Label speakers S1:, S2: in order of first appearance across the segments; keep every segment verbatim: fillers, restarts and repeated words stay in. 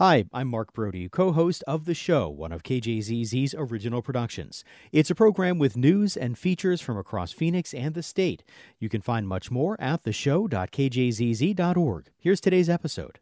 S1: Hi, I'm Mark Brody, co-host of The Show, one of K J Z Z's original productions. It's a program with news and features from across Phoenix and the state. You can find much more at the show dot k j z z dot org. Here's today's episode.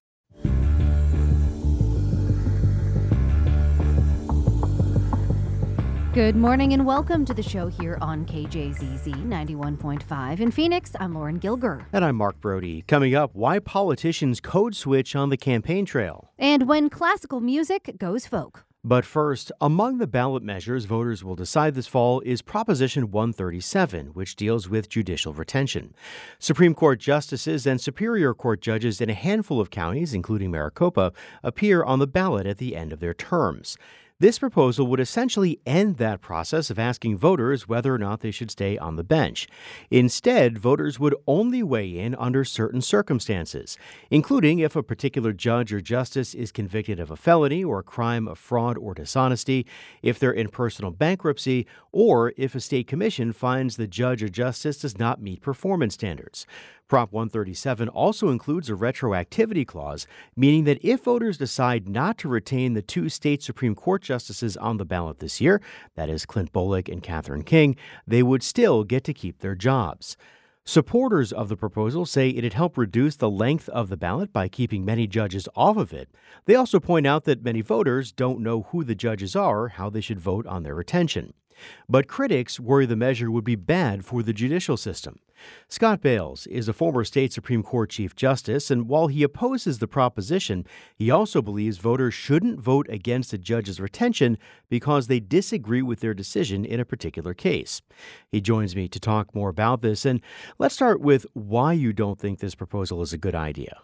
S2: Good morning and welcome to the show here on K J Z Z ninety-one point five. In Phoenix, I'm Lauren Gilger.
S1: And I'm Mark Brody. Coming up, why politicians code switch on the campaign trail.
S2: And when classical music goes folk.
S1: But first, among the ballot measures voters will decide this fall is Proposition one thirty-seven, which deals with judicial retention. Supreme Court justices and Superior Court judges in a handful of counties, including Maricopa, appear on the ballot at the end of their terms. This proposal would essentially end that process of asking voters whether or not they should stay on the bench. Instead, voters would only weigh in under certain circumstances, including if a particular judge or justice is convicted of a felony or a crime of fraud or dishonesty, if they're in personal bankruptcy, or if a state commission finds the judge or justice does not meet performance standards. Prop one thirty-seven also includes a retroactivity clause, meaning that if voters decide not to retain the two state Supreme Court justices on the ballot this year, that is Clint Bolick and Catherine King, they would still get to keep their jobs. Supporters of the proposal say it'd help reduce the length of the ballot by keeping many judges off of it. They also point out that many voters don't know who the judges are or how they should vote on their retention. But critics worry the measure would be bad for the judicial system. Scott Bales is a former state Supreme Court Chief Justice, and while he opposes the proposition, he also believes voters shouldn't vote against a judge's retention because they disagree with their decision in a particular case. He joins me to talk more about this, and let's start with why you don't think this proposal is a good idea.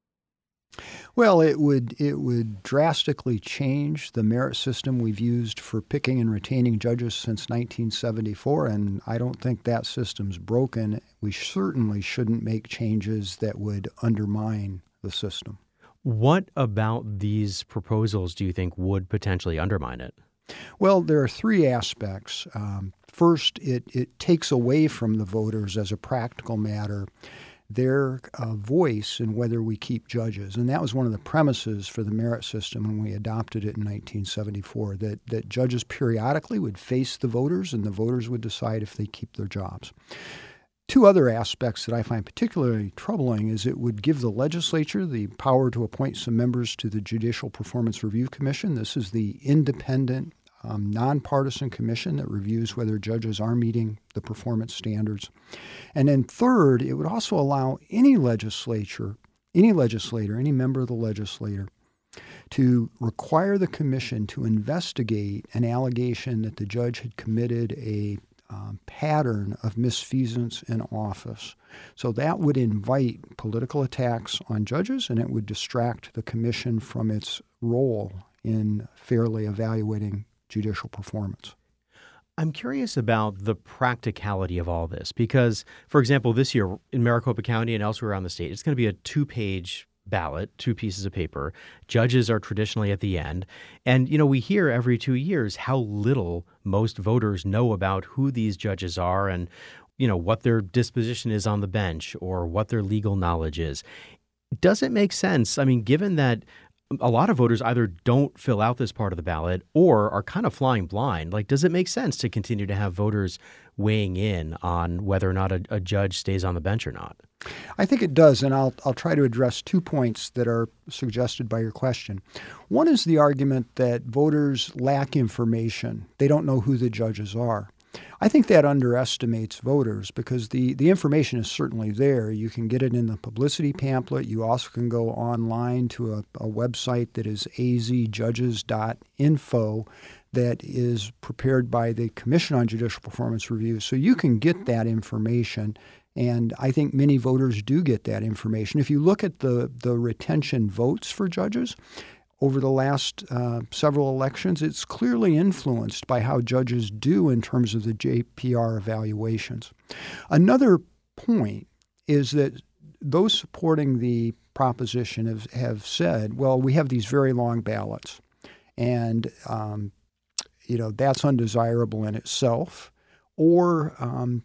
S3: Well, it would it would drastically change the merit system we've used for picking and retaining judges since nineteen seventy-four, and I don't think that system's broken. We certainly shouldn't make changes that would undermine the system.
S1: What about these proposals do you think would potentially undermine it?
S3: Well, there are three aspects. Um, first, it, it takes away from the voters as a practical matter their uh, voice in whether we keep judges. And that was one of the premises for the merit system when we adopted it in nineteen seventy-four, that, that judges periodically would face the voters and the voters would decide if they keep their jobs. Two other aspects that I find particularly troubling is it would give the legislature the power to appoint some members to the Judicial Performance Review Commission. This is the independent, um, nonpartisan commission that reviews whether judges are meeting the performance standards. And then third, it would also allow any legislature, any legislator, any member of the legislature to require the commission to investigate an allegation that the judge had committed a um, pattern of misfeasance in office. So that would invite political attacks on judges, and it would distract the commission from its role in fairly evaluating judicial performance.
S1: I'm curious about the practicality of all this because, for example, this year in Maricopa County and elsewhere around the state, it's going to be a two-page ballot, two pieces of paper. Judges are traditionally at the end. And, you know, we hear every two years how little most voters know about who these judges are and, you know, what their disposition is on the bench or what their legal knowledge is. Does it make sense? I mean, given that a lot of voters either don't fill out this part of the ballot or are kind of flying blind. Like, does it make sense to continue to have voters weighing in on whether or not a, a judge stays on the bench or not?
S3: I think it does, and I'll I'll try to address two points that are suggested by your question. One is the argument that voters lack information. They don't know who the judges are. I think that underestimates voters because the, the information is certainly there. You can get it in the publicity pamphlet. You also can go online to a, a website that is a z judges dot info that is prepared by the Commission on Judicial Performance Review. So you can get that information, and I think many voters do get that information. If you look at the, the retention votes for judges, over the last uh, several elections, it's clearly influenced by how judges do in terms of the J P R evaluations. Another point is that those supporting the proposition have, have said, well, we have these very long ballots, and um, you know that's undesirable in itself. Or um,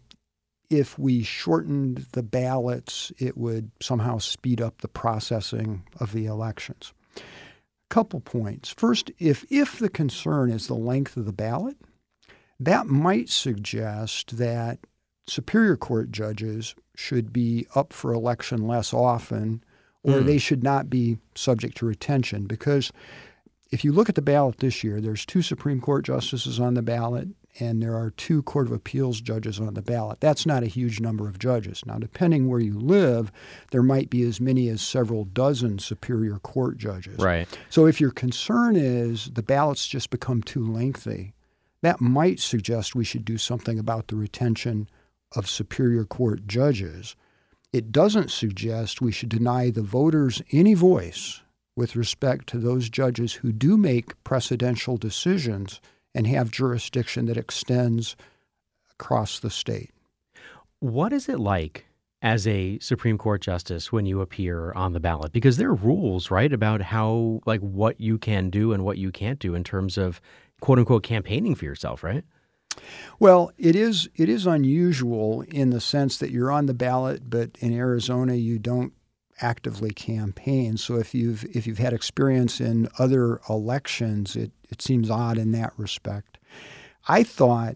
S3: if we shortened the ballots, it would somehow speed up the processing of the elections. Couple points. First, if if the concern is the length of the ballot, that might suggest that Superior Court judges should be up for election less often, or mm. they should not be subject to retention. Because if you look at the ballot this year, there's two Supreme Court justices on the ballot, and there are two Court of Appeals judges on the ballot. That's not a huge number of judges. Now, depending where you live, there might be as many as several dozen Superior Court judges.
S1: Right.
S3: So if your concern is the ballots just become too lengthy, that might suggest we should do something about the retention of Superior Court judges. It doesn't suggest we should deny the voters any voice with respect to those judges who do make precedential decisions and have jurisdiction that extends across the state.
S1: What is it like as a Supreme Court justice when you appear on the ballot? Because there are rules, right, about how, like, what you can do and what you can't do in terms of, quote unquote, campaigning for yourself, right?
S3: Well, it is it is unusual in the sense that you're on the ballot, but in Arizona you don't actively campaign. So if you've if you've had experience in other elections, it, it seems odd in that respect. I thought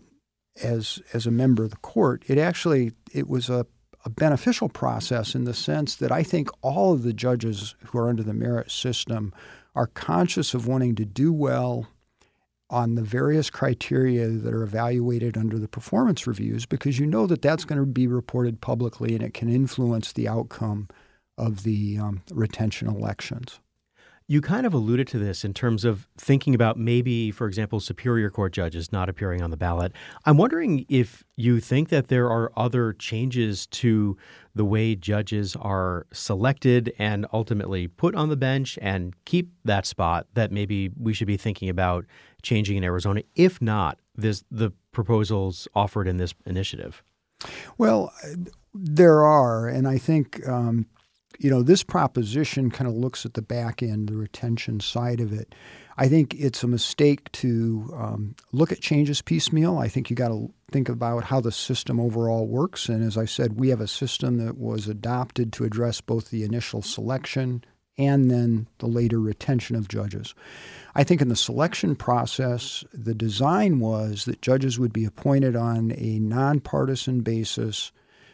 S3: as as a member of the court, it actually it was a, a beneficial process in the sense that I think all of the judges who are under the merit system are conscious of wanting to do well on the various criteria that are evaluated under the performance reviews, because you know that that's going to be reported publicly and it can influence the outcome of the um, retention elections.
S1: You kind of alluded to this in terms of thinking about maybe, for example, Superior Court judges not appearing on the ballot. I'm wondering if you think that there are other changes to the way judges are selected and ultimately put on the bench and keep that spot that maybe we should be thinking about changing in Arizona, if not this, the proposals offered in this initiative.
S3: Well, there are, and I think um, you know, this proposition kind of looks at the back end, the retention side of it. I think it's a mistake to um, look at changes piecemeal. I think you got to think about how the system overall works. And as I said, we have a system that was adopted to address both the initial selection and then the later retention of judges. I think in the selection process, the design was that judges would be appointed on a nonpartisan basis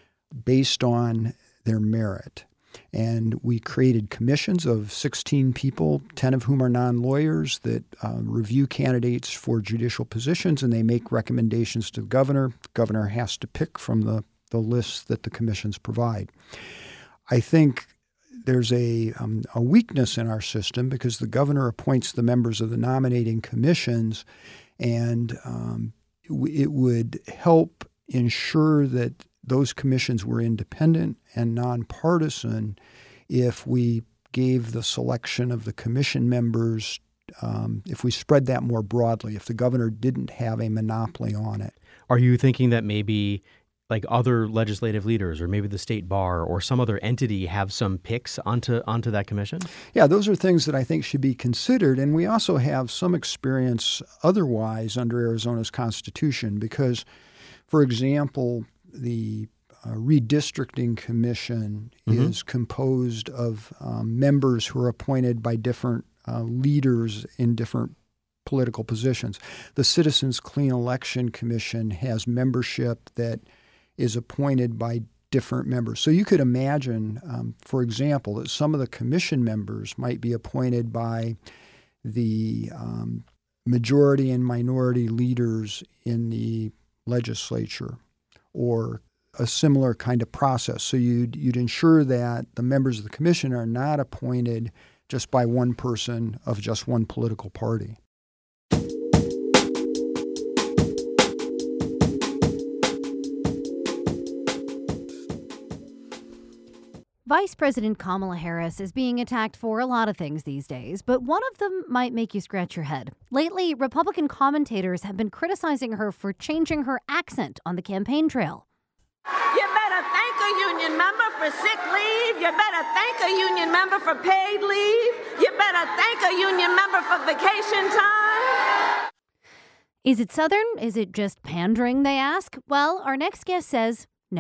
S3: based on their merit. And we created commissions of sixteen people, ten of whom are non-lawyers, that uh, review candidates for judicial positions, and they make recommendations to the governor. The governor has to pick from the, the lists that the commissions provide. I think there's a, um, a weakness in our system because the governor appoints the members of the nominating commissions, and um, it would help ensure that those commissions were independent and nonpartisan if we gave the selection of the commission members, um, if we spread that more broadly, if the governor didn't have a monopoly on it.
S1: Are you thinking that maybe like other legislative leaders or maybe the state bar or some other entity have some picks onto onto that commission?
S3: Yeah, those are things that I think should be considered. And we also have some experience otherwise under Arizona's Constitution because, for example, the uh, redistricting commission mm-hmm. is composed of um, members who are appointed by different uh, leaders in different political positions. The Citizens Clean Election Commission has membership that is appointed by different members. So you could imagine, um, for example, that some of the commission members might be appointed by the um, majority and minority leaders in the legislature, or a similar kind of process. So you'd, you'd ensure that the members of the commission are not appointed just by one person of just one political party.
S2: Vice President Kamala Harris is being attacked for a lot of things these days, but one of them might make you scratch your head. Lately, Republican commentators have been criticizing her for changing her accent on the campaign trail.
S4: You better thank a union member for sick leave. You better thank a union member for paid leave. You better thank a union member for vacation time.
S2: Is it Southern? Is it just pandering, they ask? Well, our next guest says no.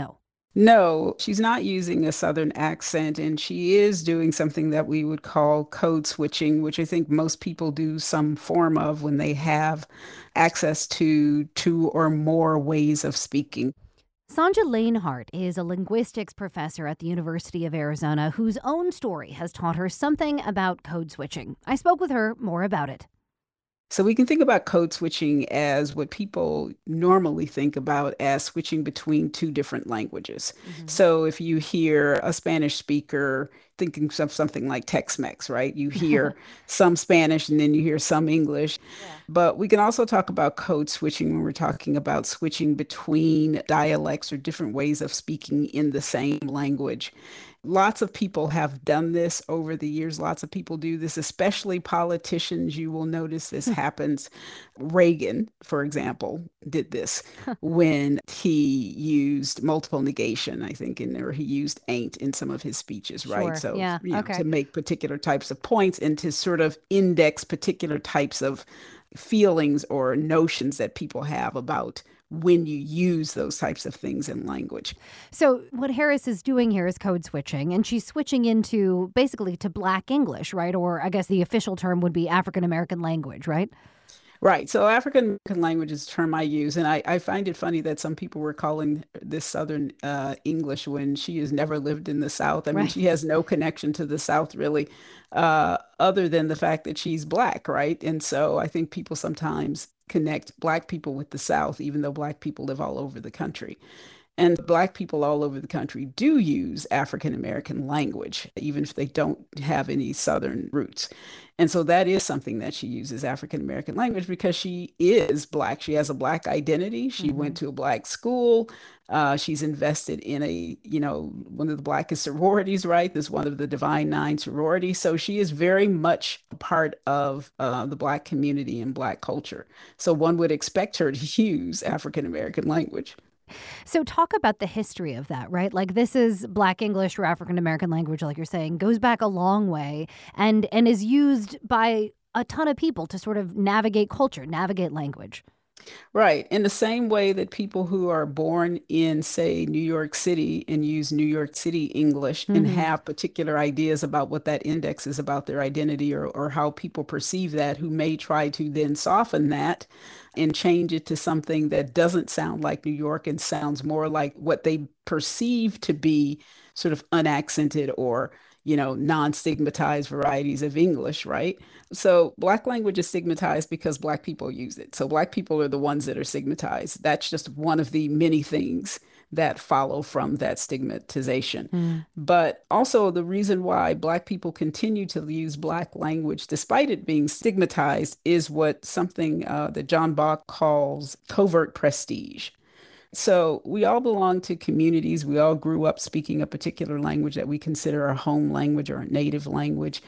S5: No, she's not using a Southern accent, and she is doing something that we would call code switching, which I think most people do some form of when they have access to two or more ways of speaking.
S2: Sanja Lanehart is a linguistics professor at the University of Arizona whose own story has taught her something about code switching. I spoke with her more about it.
S5: So we can think about code switching as what people normally think about as switching between two different languages.
S2: Mm-hmm.
S5: So if you hear a Spanish speaker thinking of something like Tex-Mex, right? You hear some Spanish and then you hear some English.
S2: Yeah.
S5: But we can also talk about code switching when we're talking about switching between dialects or different ways of speaking in the same language. Lots of people have done this over the years. Lots of people do this, especially politicians. You will notice this happens. Reagan, for example, did this when he used multiple negation, I think, in or he used ain't in some of his speeches, right?
S2: Sure.
S5: So,
S2: Yeah.
S5: you know,
S2: Okay.
S5: to make particular types of points and to sort of index particular types of feelings or notions that people have about when you use those types of things in language.
S2: So what Harris is doing here is code switching, and she's switching into basically to Black English, right? Or I guess the official term would be African American language, right?
S5: Right. So African American language is a term I use, and I, I find it funny that some people were calling this Southern uh, English when she has never lived in the South. I mean,
S2: Right.
S5: she has no connection to the South really, uh, other than the fact that she's Black, right? And so I think people sometimes connect Black people with the South, even though Black people live all over the country. And Black people all over the country do use African American language, even if they don't have any Southern roots. And so that is something that she uses, African American language, because she is Black. She has a Black identity. She
S2: Mm-hmm.
S5: went to a Black school. Uh, she's invested in a, you know, one of the Blackest sororities, right? This one of the Divine Nine sororities. So she is very much a part of uh, the Black community and Black culture. So one would expect her to use African American language.
S2: So talk about the history of that, right? Like this is Black English or African American language, like you're saying, goes back a long way and and is used by a ton of people to sort of navigate culture, navigate language.
S5: Right. In the same way that people who are born in, say, New York City and use New York City English and
S2: Mm-hmm.
S5: have particular ideas about what that index is about their identity or, or how people perceive that, who may try to then soften that and change it to something that doesn't sound like New York and sounds more like what they perceive to be sort of unaccented or, you know, non-stigmatized varieties of English, right? So Black language is stigmatized because Black people use it. So Black people are the ones that are stigmatized. That's just one of the many things that follow from that stigmatization.
S2: Mm.
S5: But also the reason why Black people continue to use Black language, despite it being stigmatized, is what something uh, that John Bach calls covert prestige. So we all belong to communities. We all grew up speaking a particular language that we consider our home language or our native language.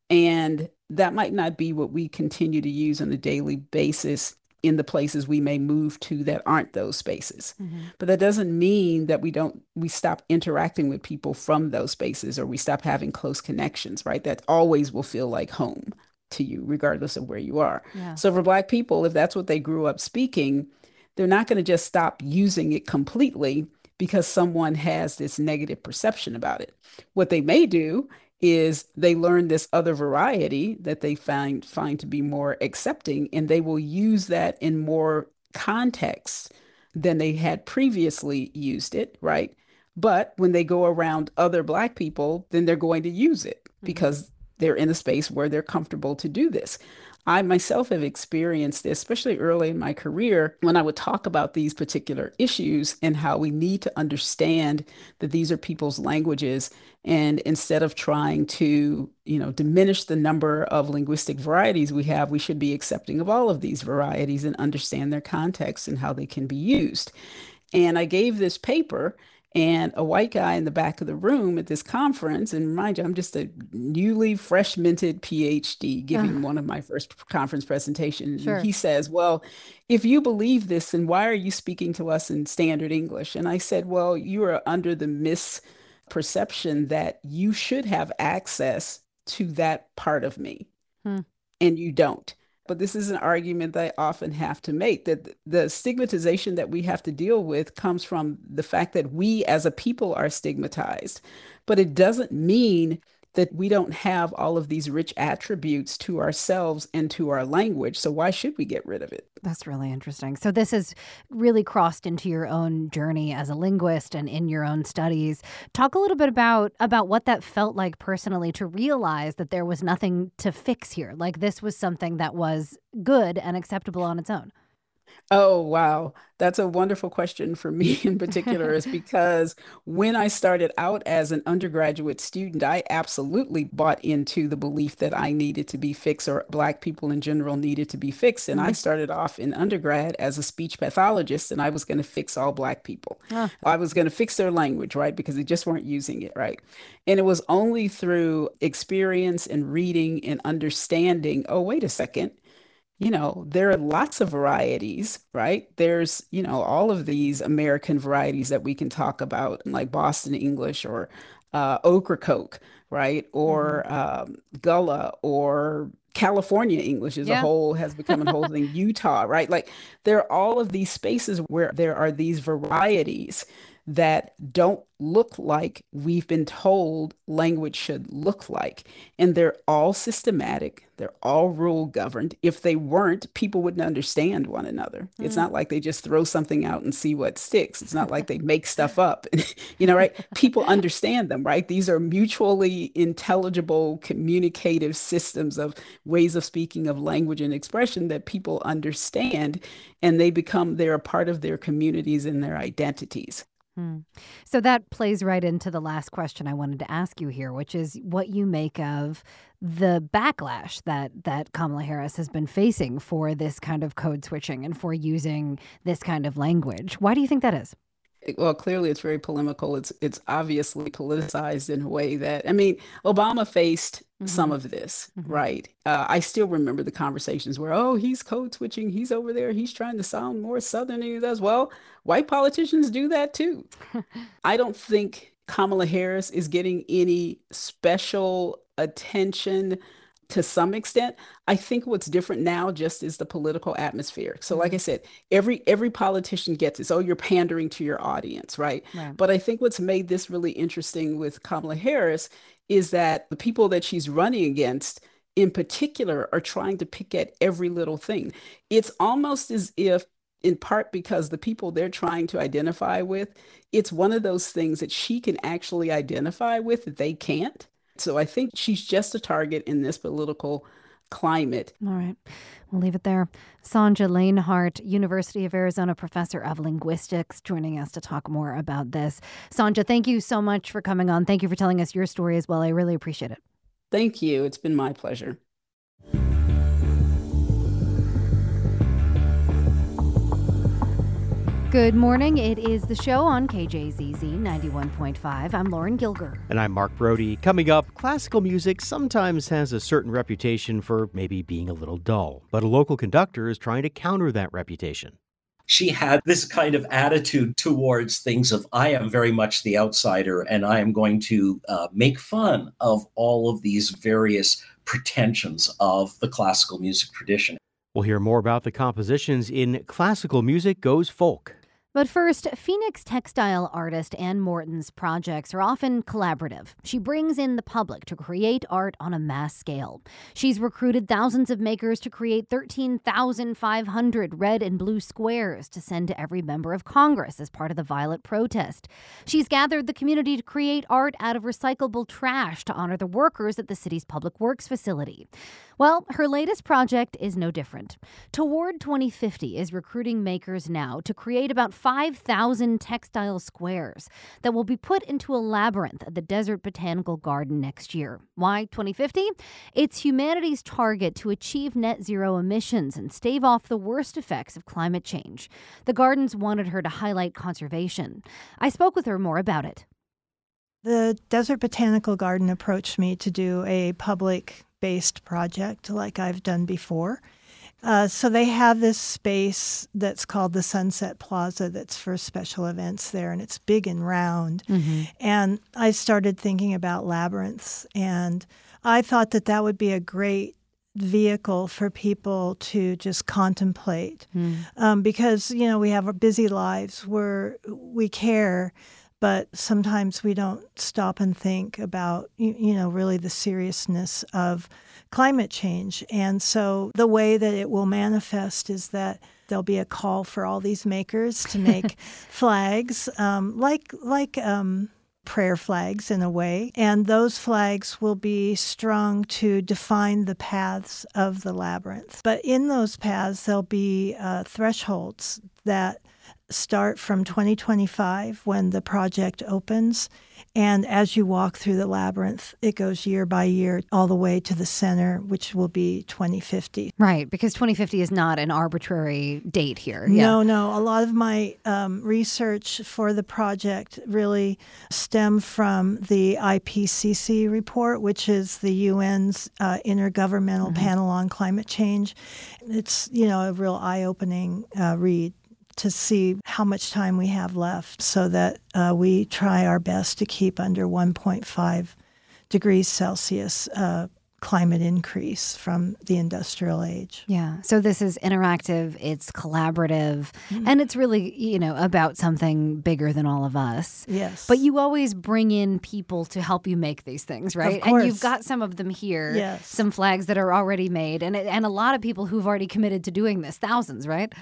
S5: And that might not be what we continue to use on a daily basis in the places we may move to that aren't those spaces.
S2: Mm-hmm.
S5: But that doesn't mean that we don't, we stop interacting with people from those spaces or we stop having close connections, right? That always will feel like home to you, regardless of where you are.
S2: Yeah.
S5: So for Black people, if that's what they grew up speaking, they're not going to just stop using it completely because someone has this negative perception about it. What they may do is they learn this other variety that they find find to be more accepting, and they will use that in more contexts than they had previously used it, right? But when they go around other Black people, then they're going to use it because they're in a space where they're comfortable to do this. I myself have experienced this, especially early in my career, when I would talk about these particular issues and how we need to understand that these are people's languages. And instead of trying to, you know, diminish the number of linguistic varieties we have, we should be accepting of all of these varieties and understand their context and how they can be used. And I gave this paper. And a white guy in the back of the room at this conference, and mind you, I'm just a newly fresh minted PhD giving one of my first conference presentations.
S2: Sure.
S5: And he says, well, if you believe this, then why are you speaking to us in standard English? And I said, well, you are under the misperception that you should have access to that part of me,
S2: Hmm.
S5: and you don't. but this is an argument that I often have to make, that the stigmatization that we have to deal with comes from the fact that we as a people are stigmatized. But it doesn't mean that we don't have all of these rich attributes to ourselves and to our language. So why should we get rid of it?
S2: That's really interesting. So this has really crossed into your own journey as a linguist and in your own studies. Talk a little bit about, about what that felt like personally to realize that there was nothing to fix here. Like this was something that was good and acceptable on its own.
S5: Oh, wow. That's a wonderful question for me in particular, is because when I started out as an undergraduate student, I absolutely bought into the belief that I needed to be fixed, or Black people in general needed to be fixed. And mm-hmm. I started off in undergrad as a speech pathologist, and I was going to fix all Black people. Oh. I was going to fix their language, right? Because they just weren't using it, right? And it was only through experience and reading and understanding, oh, wait a second. You know, there are lots of varieties, right? There's, you know, all of these American varieties that we can talk about, like Boston English or uh, Ocracoke, right? Or mm-hmm. um, Gullah, or California English as yeah. a whole has become a whole thing, Utah, right? Like there are all of these spaces where there are these varieties that don't look like we've been told language should look like. And they're all systematic. They're all rule governed. If they weren't, people wouldn't understand one another. Mm. It's not like they just throw something out and see what sticks. It's not like they make stuff up, you know, right? People understand them, right? These are mutually intelligible, communicative systems of ways of speaking, of language and expression that people understand, and they become, they're a part of their communities and their identities.
S2: Hmm. So that plays right into the last question I wanted to ask you here, which is what you make of the backlash that that Kamala Harris has been facing for this kind of code switching and for using this kind of language. Why do you think that is?
S5: Well, clearly it's very polemical. It's it's obviously politicized in a way that, I mean, Obama faced mm-hmm. some of this, mm-hmm. right? Uh, I still remember the conversations where, oh, he's code switching. He's over there. He's trying to sound more Southern than he does. Well, white politicians do that too. I don't think Kamala Harris is getting any special attention. To some extent, I think what's different now just is the political atmosphere. So like I said, every every politician gets this. Oh, you're pandering to your audience, right? right? But I think what's made this really interesting with Kamala Harris is that the people that she's running against in particular are trying to pick at every little thing. It's almost as if, in part because the people they're trying to identify with, it's one of those things that she can actually identify with that they can't. So I think she's just a target in this political climate.
S2: All right. We'll leave it there. Sonja Lanehart, University of Arizona professor of linguistics, joining us to talk more about this. Sonja, thank you so much for coming on. Thank you for telling us your story as well. I really appreciate it.
S5: Thank you. It's been my pleasure.
S2: Good morning. It is The Show on K J Z Z ninety-one point five. I'm Lauren Gilger.
S1: And I'm Mark Brody. Coming up, classical music sometimes has a certain reputation for maybe being a little dull, but a local conductor is trying to counter that reputation.
S6: She had this kind of attitude towards things of, I am very much the outsider, and I am going to uh, make fun of all of these various pretensions of the classical music tradition.
S1: We'll hear more about the compositions in Classical Music Goes Folk.
S2: But first, Phoenix textile artist Ann Morton's projects are often collaborative. She brings in the public to create art on a mass scale. She's recruited thousands of makers to create thirteen thousand five hundred red and blue squares to send to every member of Congress as part of the Violet protest. She's gathered the community to create art out of recyclable trash to honor the workers at the city's public works facility. Well, her latest project is no different. Toward twenty fifty is recruiting makers now to create about five thousand textile squares that will be put into a labyrinth at the Desert Botanical Garden next year. Why twenty fifty? It's humanity's target to achieve net zero emissions and stave off the worst effects of climate change. The gardens wanted her to highlight conservation. I spoke with her more about it.
S7: The Desert Botanical Garden approached me to do a public-based project like I've done before. Uh, so they have this space that's called the Sunset Plaza that's for special events there, and it's big and round. Mm-hmm. And I started thinking about labyrinths, and I thought that that would be a great vehicle for people to just contemplate.
S2: Mm.
S7: Um, because, you know, we have our busy lives where we care, but sometimes we don't stop and think about, you, you know, really the seriousness of climate change. And so the way that it will manifest is that there'll be a call for all these makers to make flags, um, like like um, prayer flags in a way. And those flags will be strung to define the paths of the labyrinth. But in those paths, there'll be uh, thresholds that start from twenty twenty-five when the project opens. And as you walk through the labyrinth, it goes year by year all the way to the center, which will be twenty fifty.
S2: Right, because twenty fifty is not an arbitrary date here.
S7: No,
S2: yeah.
S7: no. A lot of my um, research for the project really stemmed from the I P C C report, which is the U N's uh, Intergovernmental mm-hmm. Panel on Climate Change. It's, you know, a real eye-opening uh, read to see how much time we have left so that uh, we try our best to keep under one point five degrees Celsius uh, climate increase from the industrial age.
S2: Yeah. So this is interactive, it's collaborative, mm-hmm. and it's really, you know, about something bigger than all of us.
S7: Yes.
S2: But you always bring in people to help you make these things, right?
S7: Of course.
S2: And you've got some of them here,
S7: yes.
S2: some flags that are already made, and and a lot of people who've already committed to doing this, thousands, right?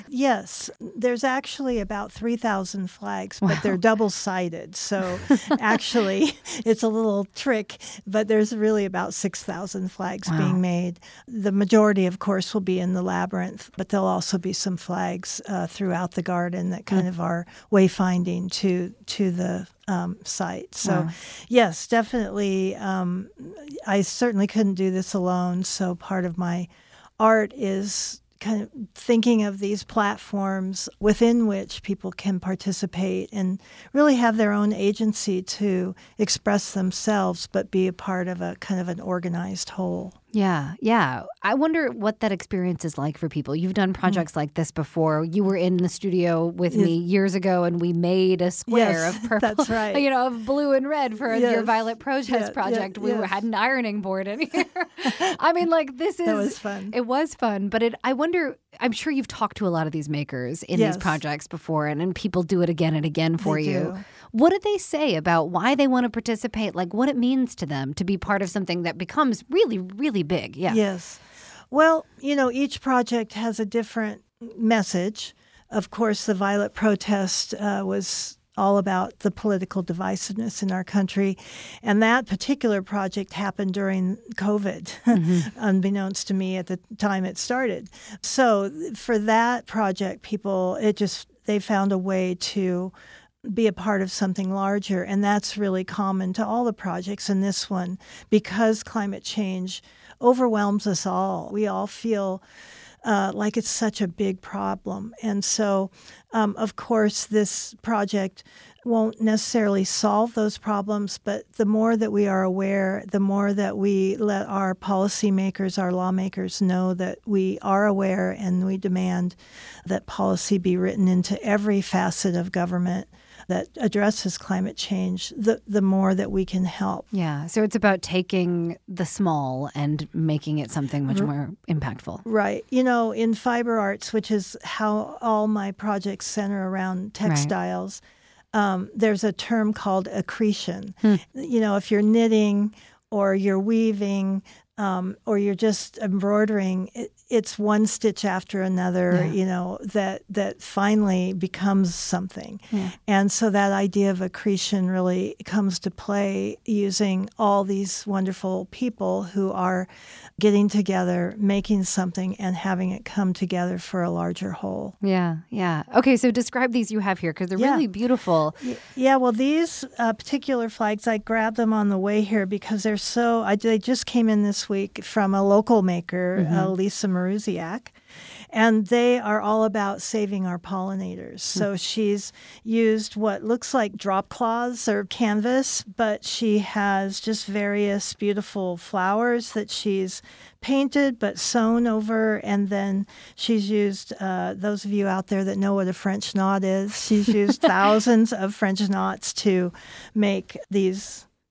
S7: Yes. There's actually about three thousand flags, but
S2: wow.
S7: they're double-sided. So actually, it's a little trick, but there's really about six thousand flags wow. being made. The majority, of course, will be in the labyrinth, but there'll also be some flags uh, throughout the garden that kind mm. of are wayfinding to to the um, site. So,
S2: wow.
S7: yes, definitely. Um, I certainly couldn't do this alone. So part of my art is kind of thinking of these platforms within which people can participate and really have their own agency to express themselves, but be a part of a kind of an organized whole.
S2: Yeah, yeah. I wonder what that experience is like for people. You've done projects mm. like this before. You were in the studio with yes. me years ago, and we made a square
S7: yes,
S2: of purple,
S7: that's right.
S2: you know, of blue and red for
S7: yes.
S2: your Violet Protest
S7: yeah,
S2: project.
S7: Yeah,
S2: we
S7: yes.
S2: had an ironing board in here. I mean, like, this is...
S7: That was fun.
S2: It was fun, but it. I wonder... I'm sure you've talked to a lot of these makers in
S7: yes.
S2: these projects before, and, and people do it again and again for
S7: they
S2: you.
S7: Do.
S2: What do they say about why they want to participate, like what it means to them to be part of something that becomes really, really big? Yeah.
S7: Yes. Well, you know, each project has a different message. Of course, the Violet Protest uh, was all about the political divisiveness in our country. And that particular project happened during COVID, mm-hmm. unbeknownst to me at the time it started. So for that project, people, it just, they found a way to be a part of something larger. And that's really common to all the projects in this one, because climate change overwhelms us all. We all feel uh, like it's such a big problem. And so, um, of course, this project won't necessarily solve those problems, but the more that we are aware, the more that we let our policymakers, our lawmakers know that we are aware, and we demand that policy be written into every facet of government that addresses climate change, the the more that we can help.
S2: Yeah, so it's about taking the small and making it something much more impactful.
S7: Right. You know, in fiber arts, which is how all my projects center around textiles, right. um, there's a term called accretion. Hmm. You know, if you're knitting or you're weaving, Um, or you're just embroidering, it, it's one stitch after another, yeah. you know, that that finally becomes something.
S2: Yeah.
S7: And so that idea of accretion really comes to play using all these wonderful people who are getting together, making something, and having it come together for a larger whole.
S2: Yeah, yeah. Okay, so describe these you have here, because they're
S7: yeah.
S2: really beautiful.
S7: Yeah, well, these uh, particular flags, I grabbed them on the way here because they're so, I, they just came in this week from a local maker, mm-hmm. uh, Lisa Maruziak. And they are all about saving our pollinators. So she's used what looks like drop cloths or canvas, but she has just various beautiful flowers that she's painted but sewn over. And then she's used, uh, those of you out there that know what a French knot is, she's used thousands of French knots to make these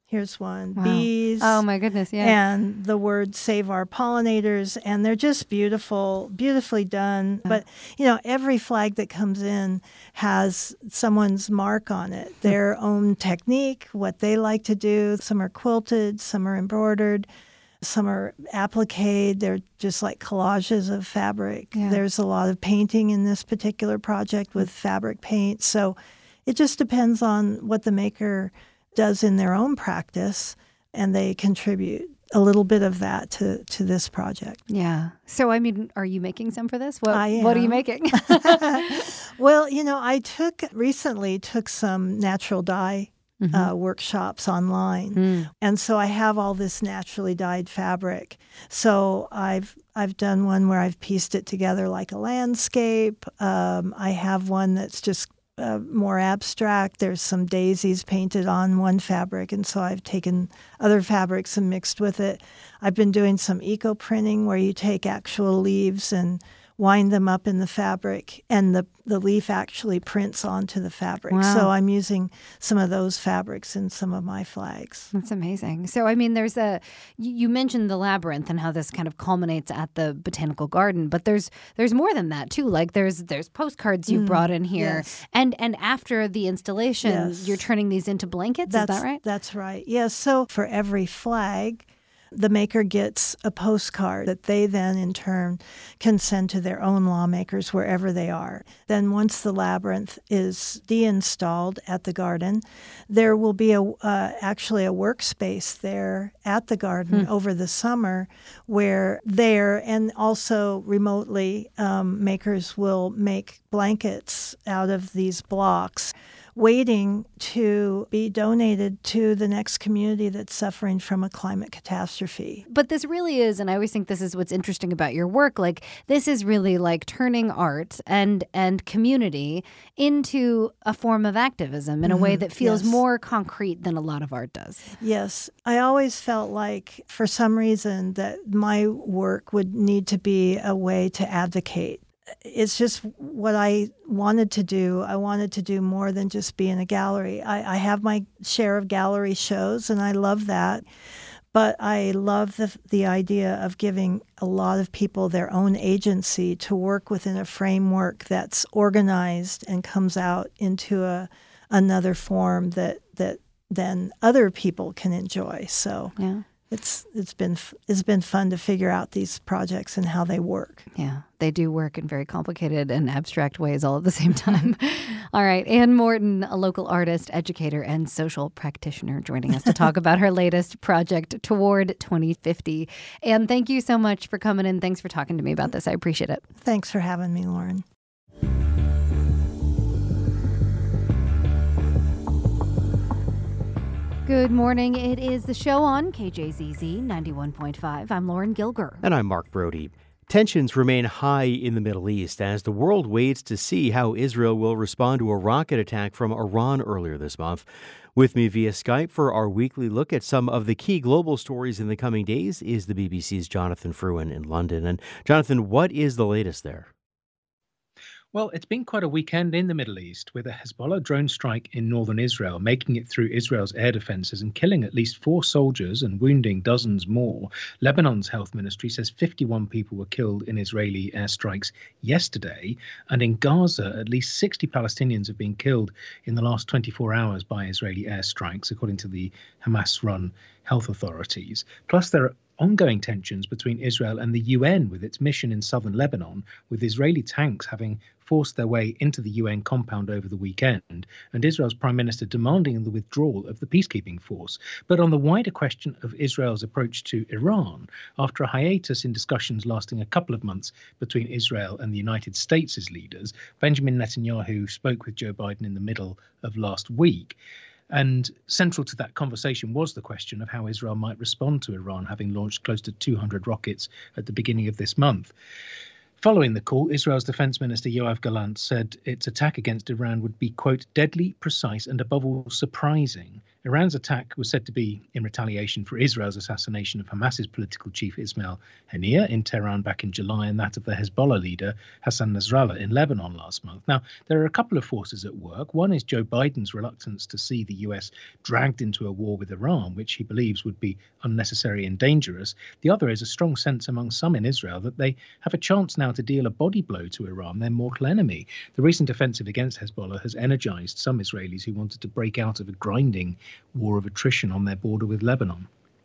S7: Here's one.
S2: Wow.
S7: Bees.
S2: Oh, my goodness, yeah.
S7: And the word Save Our Pollinators. And they're just beautiful, beautifully done. But, you know, every flag that comes in has someone's mark on it, their own technique, what they like to do. Some are quilted, some are embroidered, some are appliqued. They're just like collages of fabric.
S2: Yeah.
S7: There's a lot of painting in this particular project with fabric paint. So it just depends on what the maker does in their own practice, and they contribute a little bit of that to, to this project.
S2: Yeah. So, I mean, are you making some for this? What,
S7: I am.
S2: What are you making?
S7: Well, you know, I took recently took some natural dye mm-hmm. uh, workshops online, mm. and so I have all this naturally dyed fabric. So I've I've done one where I've pieced it together like a landscape. Um, I have one that's just Uh, more abstract. There's some daisies painted on one fabric, and so I've taken other fabrics and mixed with it. I've been doing some eco printing where you take actual leaves and wind them up in the fabric, and the, the leaf actually prints onto the fabric.
S2: Wow.
S7: So I'm using some of those fabrics in some of my flags.
S2: That's amazing. So, I mean, there's a, you mentioned the labyrinth and how this kind of culminates at the Botanical Garden, but there's there's more than that too. Like there's there's postcards you
S7: Mm,
S2: brought in here.
S7: yes.
S2: And and after the installation,
S7: Yes.
S2: you're turning these into blankets,
S7: That's,
S2: is that right?
S7: That's right. Yes. So for every flag, the maker gets a postcard that they then in turn can send to their own lawmakers wherever they are. Then once the labyrinth is deinstalled at the garden, there will be a uh, actually a workspace there at the garden hmm. over the summer where there and also remotely um, makers will make blankets out of these blocks, waiting to be donated to the next community that's suffering from a climate catastrophe.
S2: But this really is, and I always think this is what's interesting about your work, like this is really like turning art and and community into a form of activism in a way that feels
S7: yes.
S2: more concrete than a lot of art does.
S7: Yes. I always felt like for some reason that my work would need to be a way to advocate. It's just what I wanted to do. I wanted to do more than just be in a gallery. I, I have my share of gallery shows, and I love that. But I love the the idea of giving a lot of people their own agency to work within a framework that's organized and comes out into a another form that that then other people can enjoy. So
S2: yeah.
S7: It's it's been it's been fun to figure out these projects and how they work.
S2: Yeah, they do work in very complicated and abstract ways all at the same time. All right, Anne Morton, a local artist, educator, and social practitioner, joining us to talk about her latest project, Toward twenty fifty. Anne, thank you so much for coming in. Thanks for talking to me about this. I appreciate it.
S7: Thanks for having me, Lauren.
S2: Good morning. It is the show on K J Z Z ninety-one point five. I'm Lauren Gilger.
S1: And I'm Mark Brody. Tensions remain high in the Middle East as the world waits to see how Israel will respond to a rocket attack from Iran earlier this month. With me via Skype for our weekly look at some of the key global stories in the coming days is the B B C's Jonathan Fruin in London. And Jonathan, what is the latest there?
S8: Well, it's been quite a weekend in the Middle East with a Hezbollah drone strike in northern Israel, making it through Israel's air defenses and killing at least four soldiers and wounding dozens more. Lebanon's health ministry says fifty-one people were killed in Israeli airstrikes yesterday. And in Gaza, at least sixty Palestinians have been killed in the last twenty-four hours by Israeli airstrikes, according to the Hamas-run health authorities. Plus, there are ongoing tensions between Israel and the U N with its mission in southern Lebanon, with Israeli tanks having forced their way into the U N compound over the weekend, and Israel's prime minister demanding the withdrawal of the peacekeeping force. But on the wider question of Israel's approach to Iran, after a hiatus in discussions lasting a couple of months between Israel and the United States' leaders, Benjamin Netanyahu spoke with Joe Biden in the middle of last week. And central to that conversation was the question of how Israel might respond to Iran, having launched close to two hundred rockets at the beginning of this month. Following the call, Israel's defense minister Yoav Gallant said its attack against Iran would be, quote, deadly, precise, and above all surprising, Iran's attack was said to be in retaliation for Israel's assassination of Hamas's political chief Ismail Haniyeh in Tehran back in July, and that of the Hezbollah leader Hassan Nasrallah in Lebanon last month. Now, there are a couple of forces at work. One is Joe Biden's reluctance to see the U S dragged into a war with Iran, which he believes would be unnecessary and dangerous. The other is a strong sense among some in Israel that they have a chance now to deal a body blow to Iran, their mortal enemy. The recent offensive against Hezbollah has energized some Israelis who wanted to break out of a grinding war of attrition on their border with Lebanon.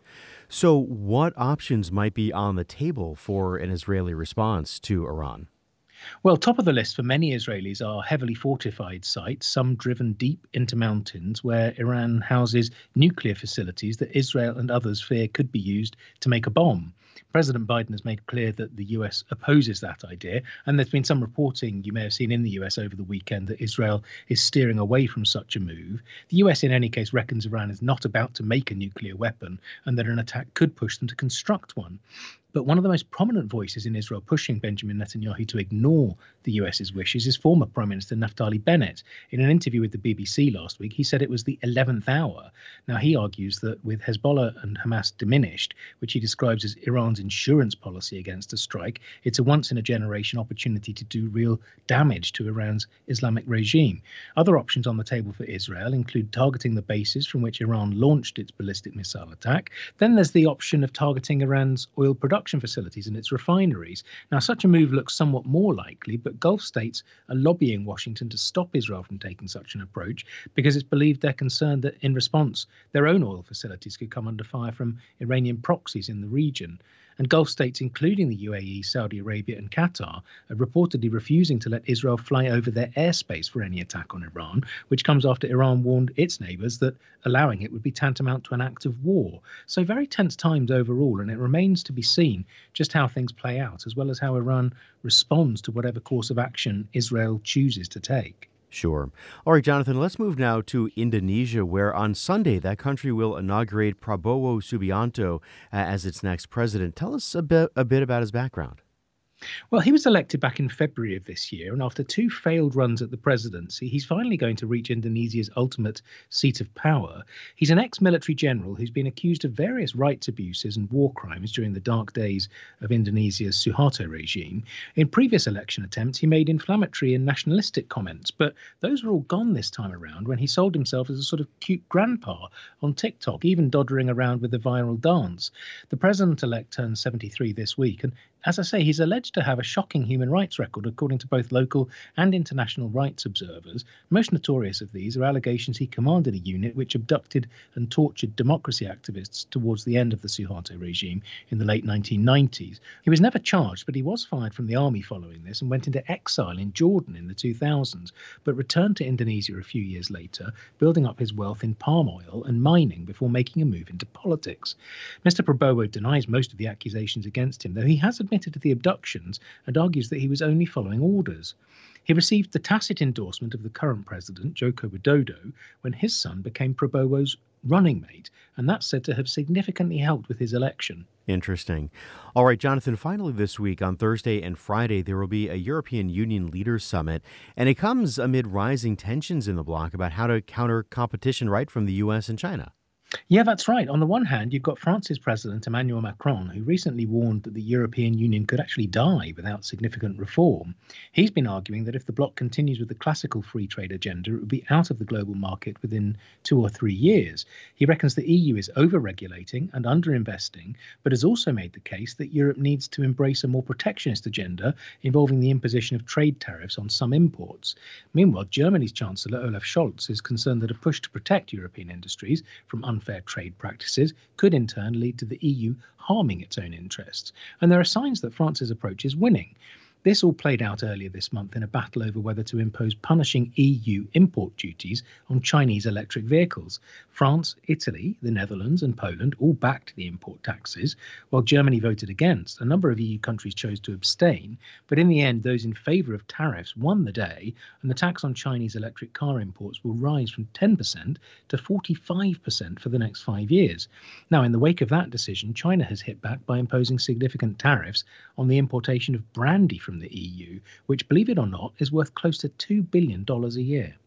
S1: So what options might be on the table for an Israeli response to Iran?
S8: Well, top of the list for many Israelis are heavily fortified sites, some driven deep into mountains where Iran houses nuclear facilities that Israel and others fear could be used to make a bomb. President Biden has made clear that the U S opposes that idea, and there's been some reporting you may have seen in the U S over the weekend that Israel is steering away from such a move. The U S in any case reckons Iran is not about to make a nuclear weapon and that an attack could push them to construct one. But one of the most prominent voices in Israel pushing Benjamin Netanyahu to ignore the U S's wishes is former Prime Minister Naftali Bennett. In an interview with the B B C last week, he said it was the eleventh hour. Now, he argues that with Hezbollah and Hamas diminished, which he describes as Iran's insurance policy against a strike, it's a once-in-a-generation opportunity to do real damage to Iran's Islamic regime. Other options on the table for Israel include targeting the bases from which Iran launched its ballistic missile attack. Then there's the option of targeting Iran's oil production facilities and its refineries. Now, such a move looks somewhat more likely, but Gulf states are lobbying Washington to stop Israel from taking such an approach because it's believed they're concerned that in response, their own oil facilities could come under fire from Iranian proxies in the region. And Gulf states, including the U A E, Saudi Arabia and Qatar, are reportedly refusing to let Israel fly over their airspace for any attack on Iran, which comes after Iran warned its neighbours that allowing it would be tantamount to an act of war. So very tense times overall, and it remains to be seen just how things play out, as well as how Iran responds to whatever course of action Israel chooses to take.
S1: Sure. All right, Jonathan, let's move now to Indonesia, where on Sunday that country will inaugurate Prabowo Subianto uh, as its next president. Tell us a bit, a bit about his background.
S8: Well, he was elected back in February of this year, and after two failed runs at the presidency, he's finally going to reach Indonesia's ultimate seat of power. He's an ex-military general who's been accused of various rights abuses and war crimes during the dark days of Indonesia's Suharto regime. In previous election attempts, he made inflammatory and nationalistic comments, but those were all gone this time around when he sold himself as a sort of cute grandpa on TikTok, even doddering around with a viral dance. The president-elect turns seventy-three this week, and as I say, he's alleged to have a shocking human rights record, according to both local and international rights observers. Most notorious of these are allegations he commanded a unit which abducted and tortured democracy activists towards the end of the Suharto regime in the late nineteen nineties. He was never charged, but he was fired from the army following this and went into exile in Jordan in the two thousands, but returned to Indonesia a few years later, building up his wealth in palm oil and mining before making a move into politics. Mister Prabowo denies most of the accusations against him, though he has admitted to the abductions and argues that he was only following orders. He received the tacit endorsement of the current president, Joko Widodo, when his son became Prabowo's running mate, and that's said to have significantly helped with his election.
S1: Interesting. All right, Jonathan, finally this week on Thursday and Friday, there will be a European Union Leaders Summit, and it comes amid rising tensions in the bloc about how to counter competition right from the U S and China.
S8: Yeah, that's right. On the one hand, you've got France's President Emmanuel Macron, who recently warned that the European Union could actually die without significant reform. He's been arguing that if the bloc continues with the classical free trade agenda, it would be out of the global market within two or three years. He reckons the E U is over-regulating and underinvesting, but has also made the case that Europe needs to embrace a more protectionist agenda involving the imposition of trade tariffs on some imports. Meanwhile, Germany's Chancellor Olaf Scholz is concerned that a push to protect European industries from unfair Fair trade practices could in turn lead to the E U harming its own interests. And there are signs that France's approach is winning. This all played out earlier this month in a battle over whether to impose punishing E U import duties on Chinese electric vehicles. France, Italy, the Netherlands and Poland all backed the import taxes, while Germany voted against. A number of E U countries chose to abstain, but in the end, those in favour of tariffs won the day, and the tax on Chinese electric car imports will rise from ten percent to forty-five percent for the next five years. Now, in the wake of that decision, China has hit back by imposing significant tariffs on the importation of brandy from the E U, which, believe it or not, is worth close to two billion dollars a year.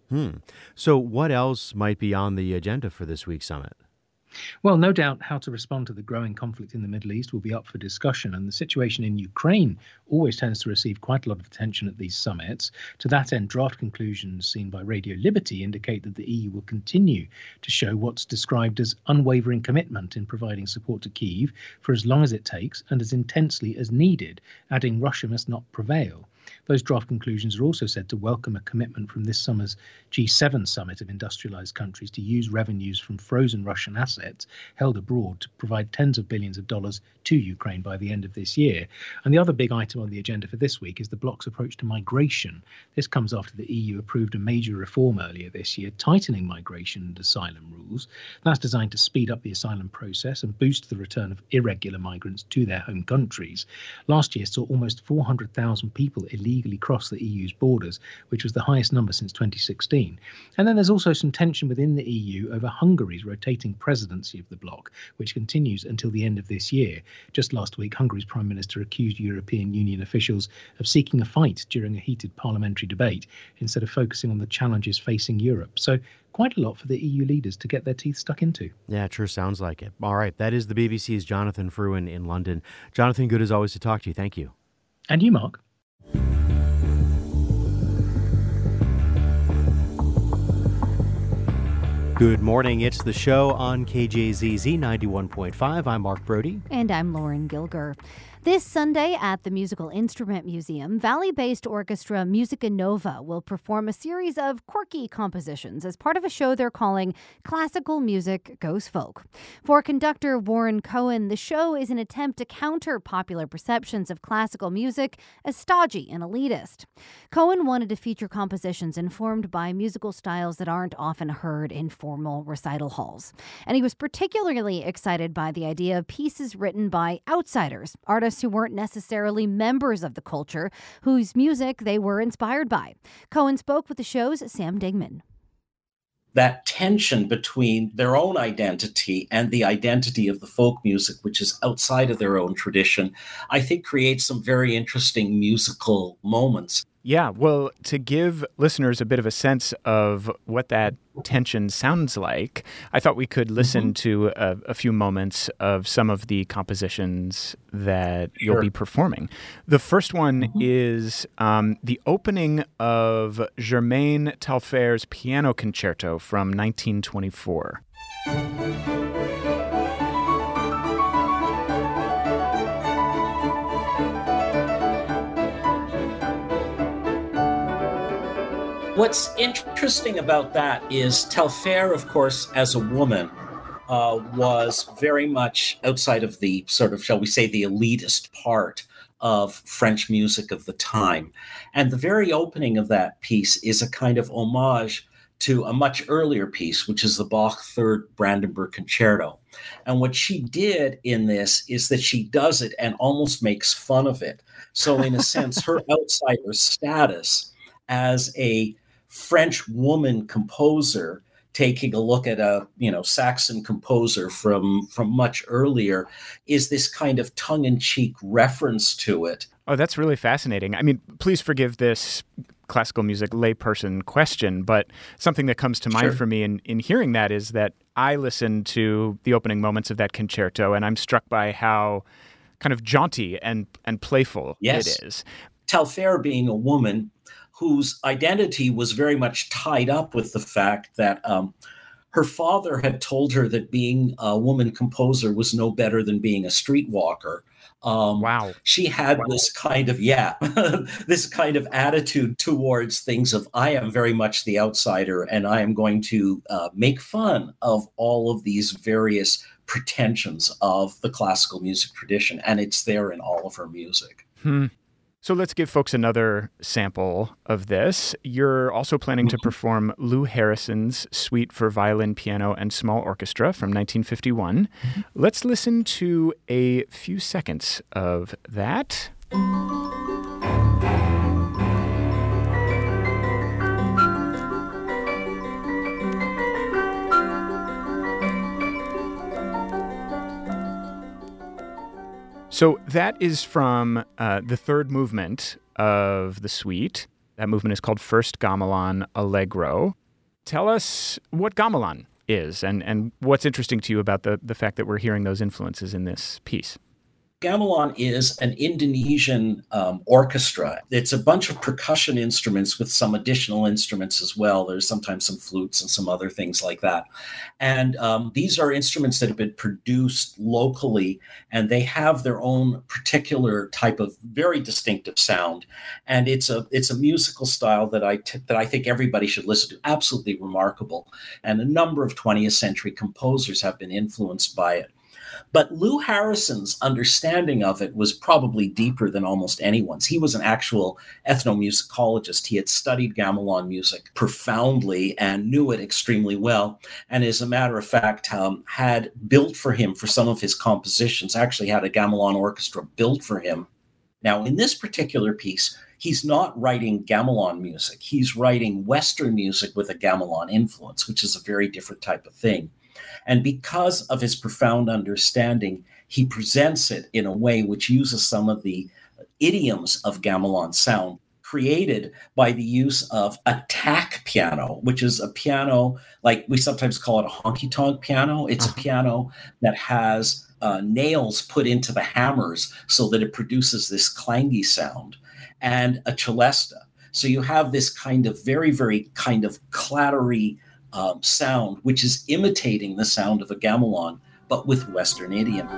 S1: Hmm. So what else might be on the agenda for this week's summit?
S8: Well, no doubt how to respond to the growing conflict in the Middle East will be up for discussion, and the situation in Ukraine always tends to receive quite a lot of attention at these summits. To that end, draft conclusions seen by Radio Liberty indicate that the E U will continue to show what's described as unwavering commitment in providing support to Kyiv for as long as it takes and as intensely as needed, adding Russia must not prevail. Those draft conclusions are also said to welcome a commitment from this summer's G seven summit of industrialized countries to use revenues from frozen Russian assets held abroad to provide tens of billions of dollars to Ukraine by the end of this year. And the other big item on the agenda for this week is the bloc's approach to migration. This comes after the E U approved a major reform earlier this year, tightening migration and asylum rules. That's designed to speed up the asylum process and boost the return of irregular migrants to their home countries. Last year saw almost four hundred thousand people illegally cross the E U's borders, which was the highest number since twenty sixteen. And then there's also some tension within the E U over Hungary's rotating presidency of the bloc, which continues until the end of this year. Just last week, Hungary's Prime Minister accused European Union officials of seeking a fight during a heated parliamentary debate instead of focusing on the challenges facing Europe. So quite a lot for the E U leaders to get their teeth stuck into.
S1: Yeah, it sure sounds like it. All right, that is the B B C's Jonathan Fruin in London. Jonathan, good as always to talk to you. Thank you.
S8: And you, Mark.
S1: Good morning. It's The Show on K J Z Z ninety-one point five. I'm Mark Brody.
S2: And I'm Lauren Gilger. This Sunday at the Musical Instrument Museum, Valley-based orchestra Musica Nova will perform a series of quirky compositions as part of a show they're calling Classical Music Goes Folk. For conductor Warren Cohen, the show is an attempt to counter popular perceptions of classical music as stodgy and elitist. Cohen wanted to feature compositions informed by musical styles that aren't often heard in formal recital halls. And he was particularly excited by the idea of pieces written by outsiders, artists who weren't necessarily members of the culture, whose music they were inspired by. Cohen spoke with the show's Sam Dingman.
S6: That tension between their own identity and the identity of the folk music, which is outside of their own tradition, I think creates some very interesting musical moments.
S9: Yeah, well, to give listeners a bit of a sense of what that tension sounds like, I thought we could listen mm-hmm. to a, a few moments of some of the compositions that sure. you'll be performing. The first one mm-hmm. is um, the opening of Germaine Taillefer's Piano Concerto from nineteen twenty-four.
S6: What's interesting about that is Taillefer, of course, as a woman, uh, was very much outside of the sort of, shall we say, the elitist part of French music of the time. And the very opening of that piece is a kind of homage to a much earlier piece, which is the Bach Third Brandenburg Concerto. And what she did in this is that she does it and almost makes fun of it. So in a sense, her outsider status as a French woman composer taking a look at a, you know, Saxon composer from from much earlier is this kind of tongue-in-cheek reference to it.
S9: Oh, that's really fascinating. I mean, please forgive this classical music layperson question, but something that comes to mind
S6: Sure.
S9: for me in, in hearing that is that I listened to the opening moments of that concerto, and I'm struck by how kind of jaunty and, and playful
S6: Yes.
S9: it is.
S6: Taillefer being a woman whose identity was very much tied up with the fact that um, her father had told her that being a woman composer was no better than being a streetwalker. Um,
S9: Wow.
S6: She had
S9: Wow.
S6: this kind of, yeah, this kind of attitude towards things of, I am very much the outsider and I am going to uh, make fun of all of these various pretensions of the classical music tradition. And it's there in all of her music.
S9: Hmm. So let's give folks another sample of this. You're also planning to perform Lou Harrison's Suite for Violin, Piano, and Small Orchestra from nineteen fifty-one. Mm-hmm. Let's listen to a few seconds of that. So that is from uh, the third movement of the suite. That movement is called First Gamelan Allegro. Tell us what gamelan is and, and what's interesting to you about the, the fact that we're hearing those influences in this piece.
S6: Gamelan is an Indonesian um, orchestra. It's a bunch of percussion instruments with some additional instruments as well. There's sometimes some flutes and some other things like that. And um, these are instruments that have been produced locally, and they have their own particular type of very distinctive sound. And it's a it's a musical style that I t- that I think everybody should listen to. Absolutely remarkable. And a number of twentieth century composers have been influenced by it. But Lou Harrison's understanding of it was probably deeper than almost anyone's. He was an actual ethnomusicologist. He had studied gamelan music profoundly and knew it extremely well. And as a matter of fact, um, had built for him for some of his compositions, actually had a gamelan orchestra built for him. Now, in this particular piece, he's not writing gamelan music. He's writing Western music with a gamelan influence, which is a very different type of thing. And because of his profound understanding, he presents it in a way which uses some of the idioms of gamelan sound created by the use of a tack piano, which is a piano, like we sometimes call it a honky-tonk piano. It's a piano that has uh, nails put into the hammers so that it produces this clangy sound, and a celesta. So you have this kind of very, very kind of clattery Um, sound, which is imitating the sound of a gamelan, but with Western idiom.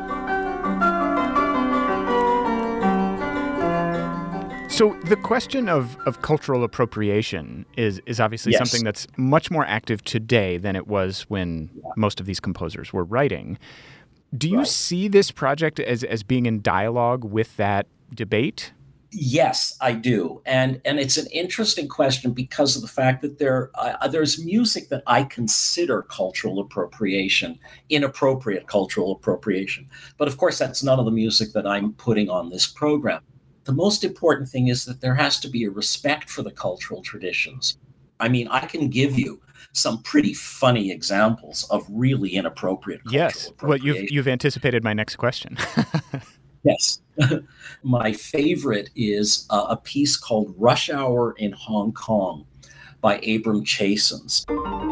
S9: So the question of, of cultural appropriation is, is obviously
S6: Yes.
S9: something that's much more active today than it was when yeah. most of these composers were writing. Do you right. see this project as, as being in dialogue with that debate?
S6: Yes, I do. And and it's an interesting question because of the fact that there uh, there's music that I consider cultural appropriation, inappropriate cultural appropriation. But of course, that's none of the music that I'm putting on this program. The most important thing is that there has to be a respect for the cultural traditions. I mean, I can give you some pretty funny examples of really inappropriate cultural
S9: yes.
S6: appropriation.
S9: Well, you've, you've anticipated my next question.
S6: Yes. My favorite is uh, a piece called Rush Hour in Hong Kong by Abram Chasins.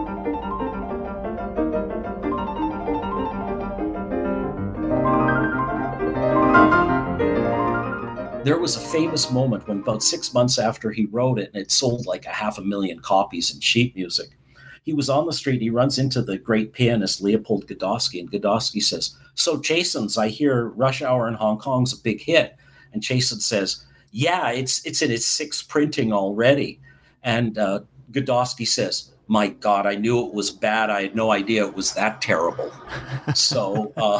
S6: There was a famous moment when about six months after he wrote it, and it sold like a half a million copies in sheet music, he was on the street, he runs into the great pianist Leopold Godowsky, and Godowsky says, "So Chasins, I hear Rush Hour in Hong Kong's a big hit." And Chasins says, "Yeah, it's it's in its sixth printing already." And uh, Godowsky says, "My God, I knew it was bad. I had no idea it was that terrible." So, uh,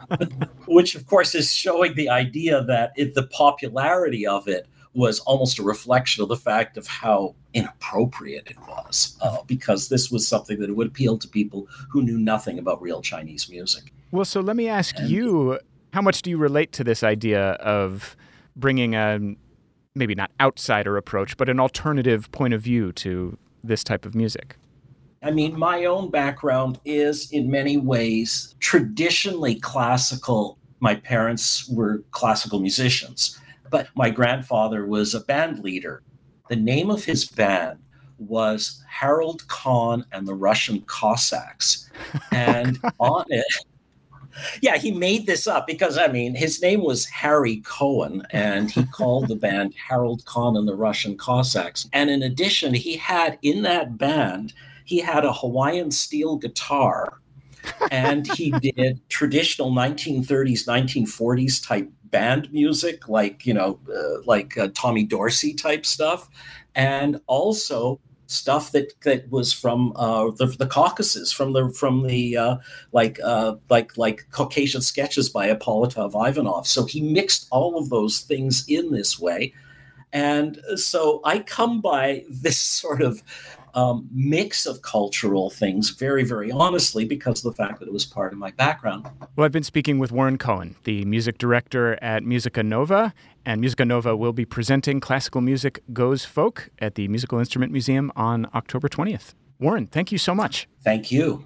S6: which of course is showing the idea that it, the popularity of it was almost a reflection of the fact of how inappropriate it was, uh, because this was something that would appeal to people who knew nothing about real Chinese music.
S9: Well, so let me ask
S6: and,
S9: you, how much do you relate to this idea of bringing a, maybe not outsider approach, but an alternative point of view to this type of music?
S6: I mean, my own background is in many ways traditionally classical. My parents were classical musicians, but my grandfather was a band leader. The name of his band was Harold Kahn and the Russian Cossacks. And on it, yeah, he made this up because, I mean, his name was Harry Cohen, and he called the band Harold Kahn and the Russian Cossacks. And in addition, he had in that band, he had a Hawaiian steel guitar, and he did traditional nineteen thirties, nineteen forties type band music, like, you know, uh, like uh, Tommy Dorsey type stuff, and also stuff that that was from uh, the, the Caucasus, from the from the uh, like uh, like like Caucasian sketches by Ippolitov Ivanov. So he mixed all of those things in this way, and so I come by this sort of um, mix of cultural things very, very honestly because of the fact that it was part of my background.
S9: Well, I've been speaking with Warren Cohen, the music director at Musica Nova, and Musica Nova will be presenting Classical Music Goes Folk at the Musical Instrument Museum on October twentieth. Warren, thank you so much.
S6: Thank you.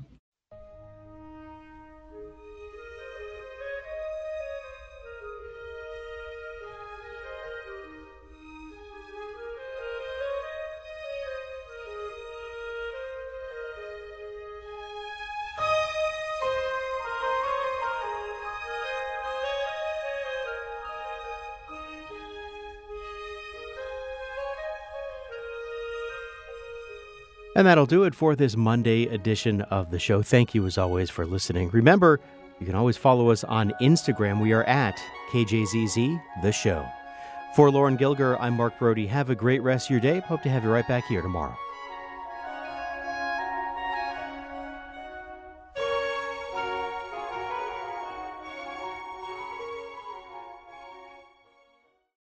S1: And that'll do it for this Monday edition of the show. Thank you, as always, for listening. Remember, you can always follow us on Instagram. We are at K J Z Z, The Show. For Lauren Gilger, I'm Mark Brody. Have a great rest of your day. Hope to have you right back here tomorrow.